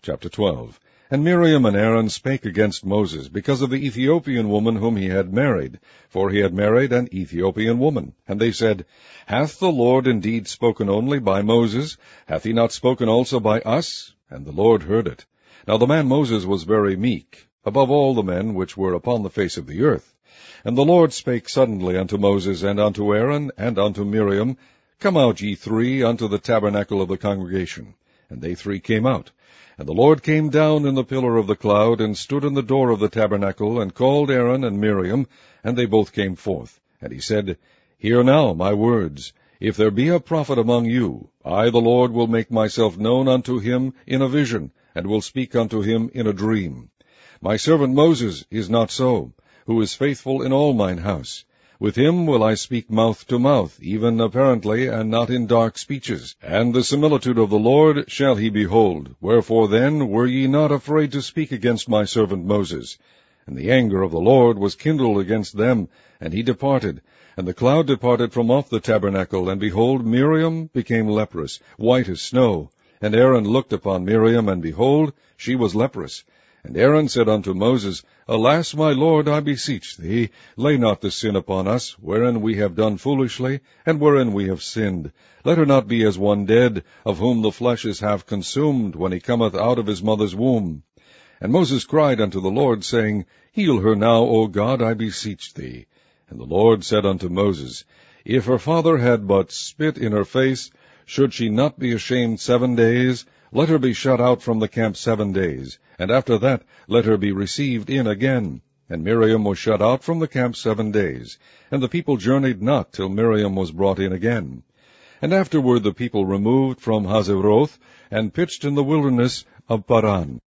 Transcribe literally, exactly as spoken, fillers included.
Chapter twelve. And Miriam and Aaron spake against Moses, because of the Ethiopian woman whom he had married, for he had married an Ethiopian woman. And they said, Hath the Lord indeed spoken only by Moses? Hath he not spoken also by us? And the Lord heard it. Now the man Moses was very meek, above all the men which were upon the face of the earth. And the Lord spake suddenly unto Moses, and unto Aaron, and unto Miriam, Come out, ye three, unto the tabernacle of the congregation. And they three came out. And the Lord came down in the pillar of the cloud, and stood in the door of the tabernacle, and called Aaron and Miriam, and they both came forth. And he said, Hear now my words. If there be a prophet among you, I the Lord will make myself known unto him in a vision, and will speak unto him in a dream. My servant Moses is not so, who is faithful in all mine house. With him will I speak mouth to mouth, even apparently, and not in dark speeches. And the similitude of the Lord shall he behold. Wherefore then were ye not afraid to speak against my servant Moses? And the anger of the Lord was kindled against them, and he departed. And the cloud departed from off the tabernacle, and behold, Miriam became leprous, white as snow. And Aaron looked upon Miriam, and behold, she was leprous. And Aaron said unto Moses, Alas, my Lord, I beseech thee, lay not this sin upon us, wherein we have done foolishly, and wherein we have sinned. Let her not be as one dead, of whom the flesh is half consumed, when he cometh out of his mother's womb. And Moses cried unto the Lord, saying, Heal her now, O God, I beseech thee. And the Lord said unto Moses, If her father had but spit in her face, should she not be ashamed seven days? Let her be shut out from the camp seven days, and after that let her be received in again. And Miriam was shut out from the camp seven days, and the people journeyed not till Miriam was brought in again. And afterward the people removed from Hazeroth, and pitched in the wilderness of Paran.